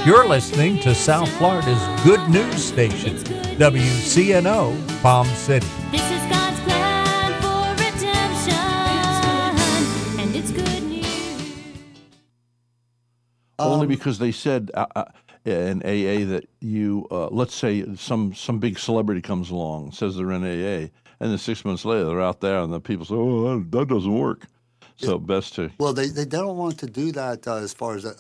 You're listening to South Florida's good news station, WCNO Palm City. This is God's plan for redemption, and it's good news. Only because they said in AA that you, let's say some big celebrity comes along, says they're in AA, and then 6 months later they're out there and the people say, oh, that doesn't work. So best to... Well, they don't want to do that as far as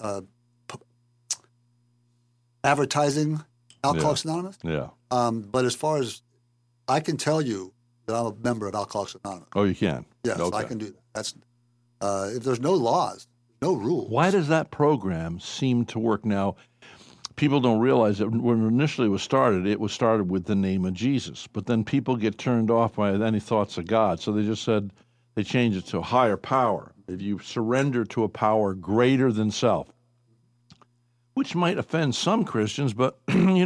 advertising Alcoholics Anonymous. Yeah. But as far as I can tell you that I'm a member of Alcoholics Anonymous. Oh, you can? Yes, Okay. I can do that. That's if there's no laws, no rules. Why does that program seem to work now? People don't realize that when initially it was started with the name of Jesus. But then people get turned off by any thoughts of God. So they just said they changed it to a higher power. If you surrender to a power greater than self, which might offend some Christians, but,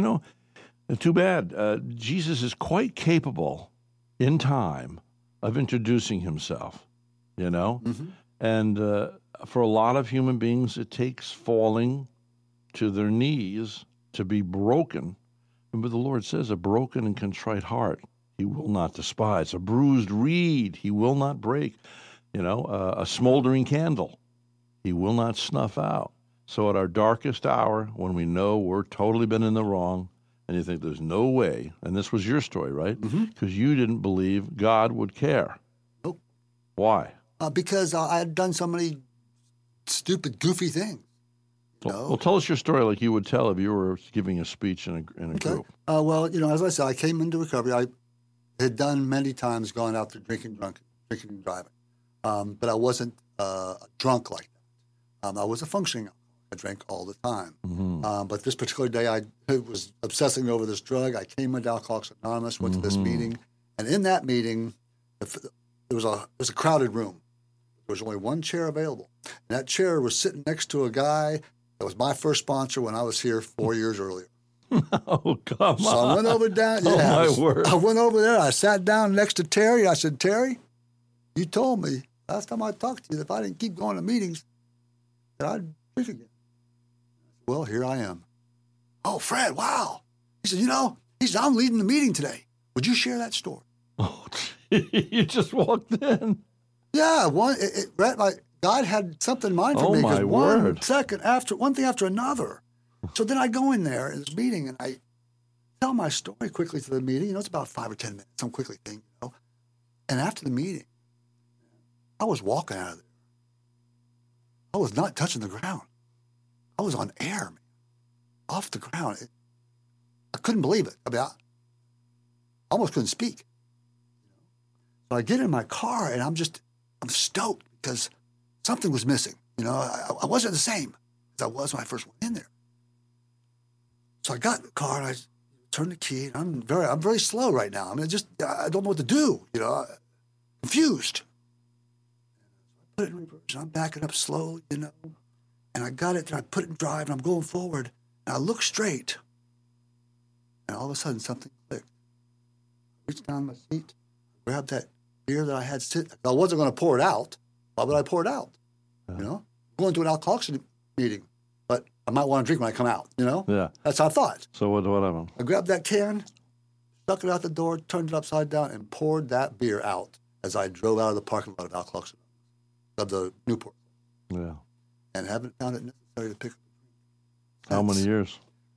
too bad. Jesus is quite capable in time of introducing himself, Mm-hmm. And for a lot of human beings, it takes falling to their knees to be broken. But the Lord says, a broken and contrite heart he will not despise. A bruised reed he will not break. A smoldering candle he will not snuff out. So at our darkest hour, when we know we're totally been in the wrong, and you think there's no way, and this was your story, right? Because you didn't believe God would care. Nope. Why? Because I had done so many stupid, goofy things. Well, tell us your story like you would tell if you were giving a speech in a group. Well, as I said, I came into recovery. I had done many times gone out there drinking and driving. But I wasn't drunk like that. I was a functioning alcoholic. I drank all the time. But this particular day, I was obsessing over this drug. I came into Alcoholics Anonymous, went to this meeting. And in that meeting, it was a crowded room. There was only one chair available. And that chair was sitting next to a guy that was my first sponsor when I was here 4 years earlier. Oh, come on. So I went over down. Oh, my word. I went over there. I sat down next to Terry. I said, Terry, you told me last time I talked to you that if I didn't keep going to meetings, that I'd drink again. Well, here I am. Oh, Fred, wow. He said, I'm leading the meeting today. Would you share that story? Oh, you just walked in. Yeah, God had something in mind for Oh, me. my word. One thing after another. So then I go in there in this meeting and I tell my story quickly to the meeting. It's about 5 or 10 minutes, some quickly thing, And after the meeting, I was walking out of there. I was not touching the ground. I was on air, man, off the ground. I couldn't believe it. I almost couldn't speak. So I get in my car and I'm stoked because something was missing. I wasn't the same as I was when I first went in there. So I got in the car and I turned the key. And I'm very slow right now. I don't know what to do. Confused. I put it in reverse. And I'm backing up slowly. And I got it. And I put it in drive. And I'm going forward. And I look straight. And all of a sudden, something clicked. I reached down my seat, grabbed that beer that I had sitting. I wasn't going to pour it out. Why would I pour it out? Going to an alcoholics meeting, but I might want to drink when I come out. Yeah. That's how I thought. So what happened? I grabbed that can, stuck it out the door, turned it upside down, and poured that beer out as I drove out of the parking lot of Alcoholics of the Newport. Yeah. And haven't found it necessary to pick up the drink. How many years?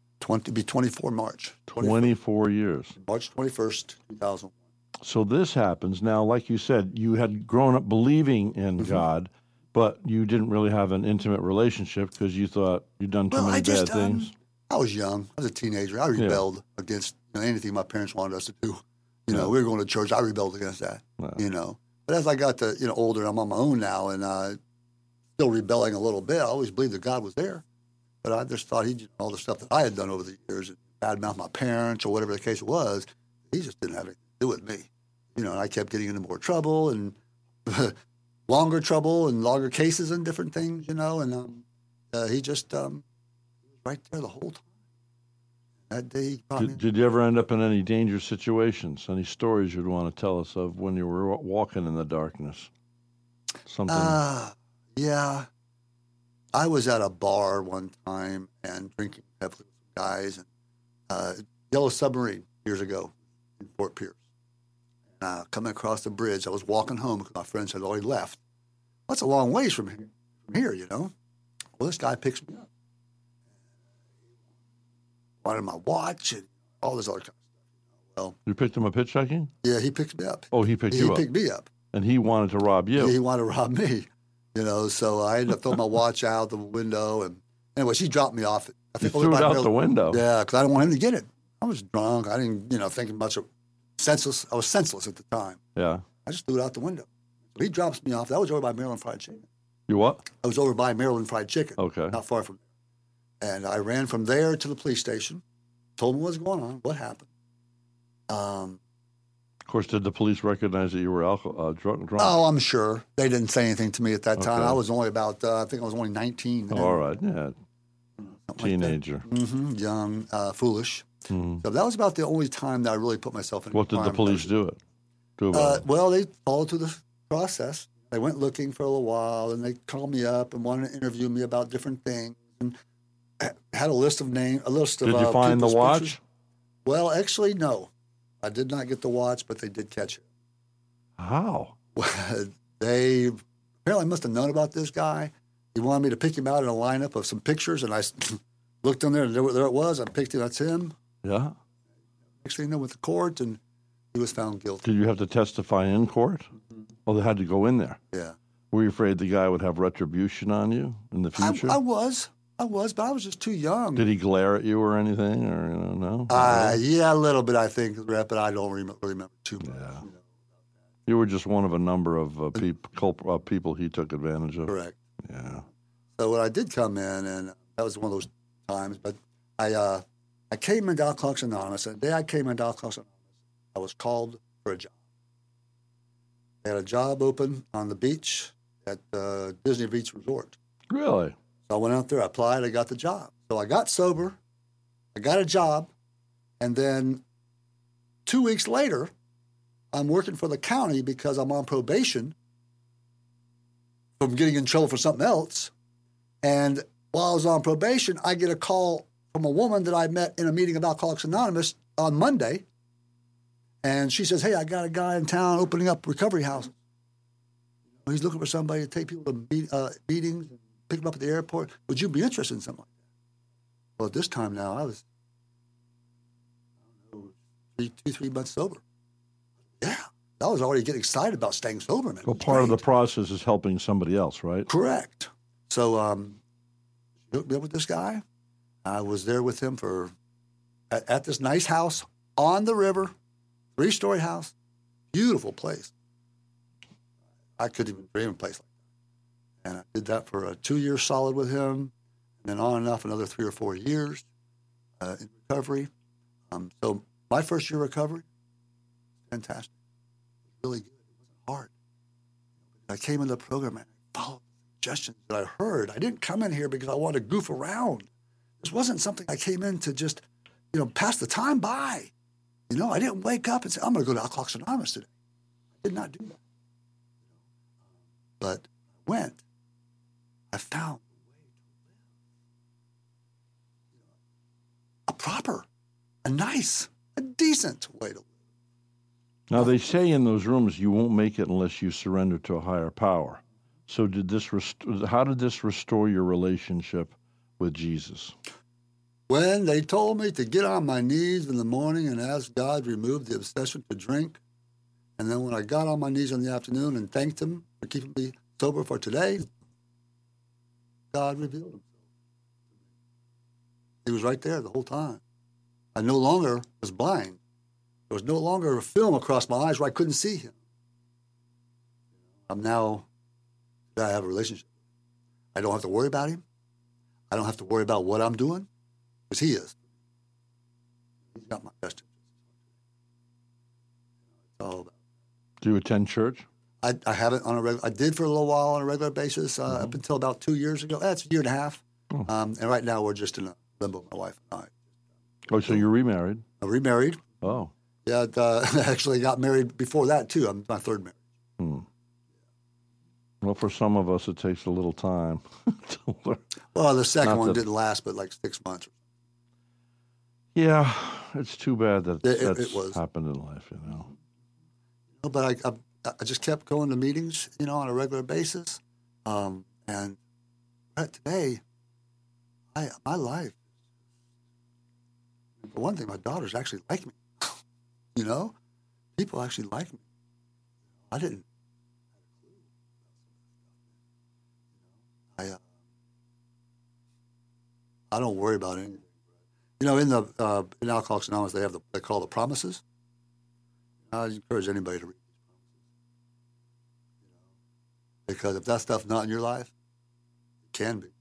24 March. 24 years. March 21st, 2001. So this happens. Now, like you said, you had grown up believing in God, but you didn't really have an intimate relationship because you thought you'd done too many bad things. I was young. I was a teenager. I rebelled against anything my parents wanted us to do. We were going to church. I rebelled against that, But as I got to, older, I'm on my own now, and still rebelling a little bit. I always believed that God was there. But I just thought all the stuff that I had done over the years, badmouth my parents or whatever the case was, he just didn't have anything to do with me. And I kept getting into more trouble and longer trouble and longer cases and different things, and he just was right there the whole time. That day he brought me. Did you ever end up in any dangerous situations? Any stories you'd want to tell us of when you were walking in the darkness? Something. Yeah. I was at a bar one time and drinking heavily with some guys, and Yellow Submarine years ago in Fort Pierce. And coming across the bridge, I was walking home because my friends had already left. That's a long ways from here, you know. Well, this guy picks me up. Wanted my watch and all this other kind of stuff. Well, You picked him up hitchhiking? yeah, he picked me up. Oh, he picked you He up. picked me up. And he wanted to rob you. He wanted to rob me, you know. So I ended up throwing my watch out the window, and anyway, she dropped me off. I You think threw it out the window. Yeah, because I didn't want him to get it. I was drunk. I didn't, think much of senseless. I was senseless at the time. Yeah. I just threw it out the window. So he drops me off. That was over by Maryland Fried Chicken. You what? I was over by Maryland Fried Chicken. Okay. Not far from there. And I ran from there to the police station, told them what was going on, what happened. Of course, did the police recognize that you were drunk? Oh, I'm sure. They didn't say anything to me at that time. Okay. I was only about, I think I was only 19. Oh, all right. Yeah. Something Teenager. Like that. Young, foolish. Mhm. So that was about the only time that I really put myself in. What did the police do about it? Well, they followed through the process. They went looking for a little while, and they called me up and wanted to interview me about different things, and had a list of names. Did you find the people's watch? pictures. Well, actually, no. I did not get the watch, but they did catch it. How? They apparently must have known about this guy. He wanted me to pick him out in a lineup of some pictures, and I looked in there, and there it was. I picked him. That's him. Yeah. Next thing you know, went to court, and he was found guilty. Did you have to testify in court? Oh, they had to go in there. Yeah. Were you afraid the guy would have retribution on you in the future? I was, but I was just too young. Did he glare at you or anything, or no? Yeah, a little bit, I think, Rep, but I don't remember too much. Yeah. You were just one of a number of people he took advantage of. Correct. Yeah. So when I did come in, and that was one of those times, but I came into Alcoholics Anonymous, and the day I came into Alcoholics Anonymous, I was called for a job. They had a job open on the beach at Disney Beach Resort. Really? So I went out there, I applied, I got the job. So I got sober, I got a job, and then 2 weeks later, I'm working for the county because I'm on probation from getting in trouble for something else. And while I was on probation, I get a call from a woman that I met in a meeting of Alcoholics Anonymous on Monday. And she says, hey, I got a guy in town opening up recovery houses. He's looking for somebody to take people to meetings and pick them up at the airport. Would you be interested in something like that? Well, at this time now, I was, 3 months sober. Yeah, I was already getting excited about staying sober, man. Well, part of the process is helping somebody else, right? Correct. So, hooked me up with this guy. I was there with him at this nice house on the river, 3-story house, beautiful place. I couldn't even dream of a place like that. And I did that for 2 years solid with him, and then on and off another 3 or 4 years in recovery. So my first year of recovery, fantastic. It was really good. It wasn't hard. I came into the program and I followed the suggestions that I heard. I didn't come in here because I wanted to goof around. This wasn't something I came in to just, pass the time by. I didn't wake up and say, I'm going to go to Alcoholics Anonymous today. I did not do that. But I went. I found a proper, a nice, a decent way to live. Now, they say in those rooms you won't make it unless you surrender to a higher power. So how did this restore your relationship with Jesus? When they told me to get on my knees in the morning and ask God to remove the obsession to drink, and then when I got on my knees in the afternoon and thanked him for keeping me sober for today, God revealed himself. He was right there the whole time. I no longer was blind. There was no longer a film across my eyes where I couldn't see him. I have a relationship. I don't have to worry about him. I don't have to worry about what I'm doing, because he is. He's got my best interest. It's all about. Do you attend church? I haven't on a regular. I did for a little while on a regular basis up until about 2 years ago. That's a year and a half. And right now we're just in a limbo, my wife and I. Oh, so you're remarried? I'm remarried. Oh. Yeah, I actually got married before that too. I'm my third marriage. Well, for some of us, it takes a little time to learn. Well, the second Not one that- didn't last but like 6 months. Yeah, it's too bad that It that's was. happened in life, you know. But I just kept going to meetings, on a regular basis. And today, my life, for one thing, my daughters actually like me. People actually like me. I didn't. I don't worry about anything. In Alcoholics Anonymous, they call the promises. I encourage anybody to read these promises. Because if that stuff's not in your life, it can be.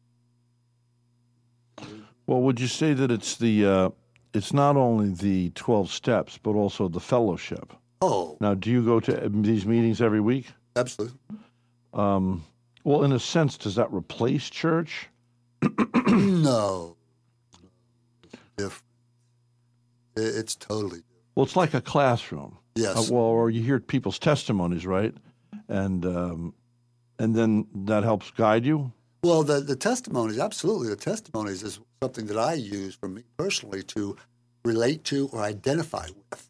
Well, would you say that it's not only the 12 steps, but also the fellowship? Oh, Now, do you go to these meetings every week? absolutely. Well, in a sense, does that replace church? No. Different. It's totally different. Well, it's like a classroom. Yes. Or you hear people's testimonies, right? And then that helps guide you? Well, the testimonies, absolutely. The testimonies is something that I use for me personally to relate to or identify with.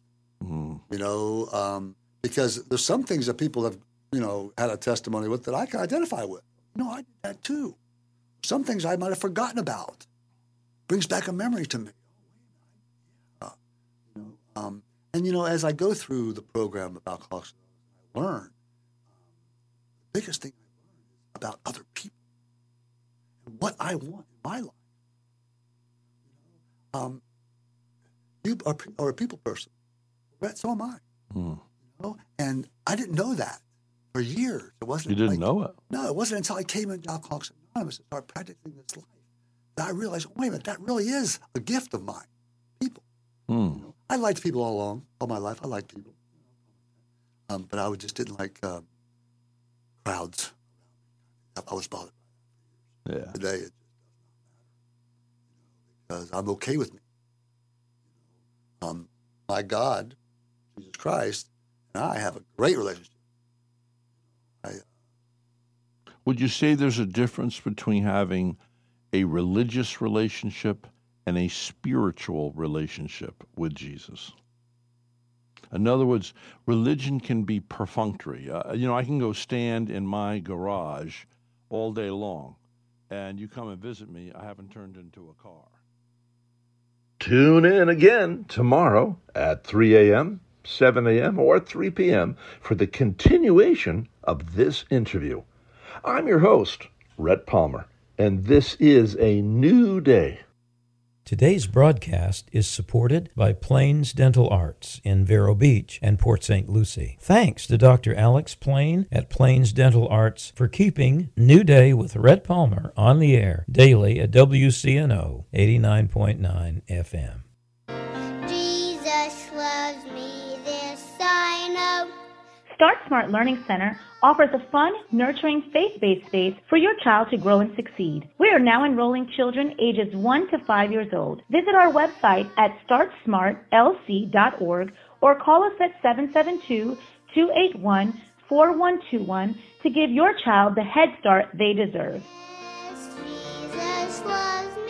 Because there's some things that people have, had a testimony with that I can identify with. I did that too. Some things I might have forgotten about. Brings back a memory to me. And as I go through the program of Alcoholics Anonymous, I learn the biggest thing I learn is about other people and what I want in my life. You are a people person, Brett. So am I. And I didn't know that for years. It wasn't. You didn't know it? No, it wasn't until I came into Alcoholics Anonymous and started practicing this life that I realized, wait a minute, that really is a gift of mine. People. I liked people all my life. I liked people. But I just didn't like crowds. I was bothered by that. Yeah. Today, it just does not matter. Because I'm okay with me. My God, Jesus Christ, and I have a great relationship. Would you say there's a difference between having a religious relationship and a spiritual relationship with Jesus? In other words, religion can be perfunctory. I can go stand in my garage all day long, and you come and visit me, I haven't turned into a car. Tune in again tomorrow at 3 a.m., 7 a.m., or 3 p.m. for the continuation of this interview. I'm your host, Rhett Palmer, and this is a new day. Today's broadcast is supported by Plains Dental Arts in Vero Beach and Port St. Lucie. Thanks to Dr. Alex Plain at Plains Dental Arts for keeping New Day with Rhett Palmer on the air daily at WCNO 89.9 FM. Jesus loves me, this I know. Start Smart Learning Center offers a fun, nurturing, faith-based space for your child to grow and succeed. We are now enrolling children ages 1 to 5 years old. Visit our website at startsmartlc.org or call us at 772-281-4121 to give your child the head start they deserve. Yes, Jesus loves me.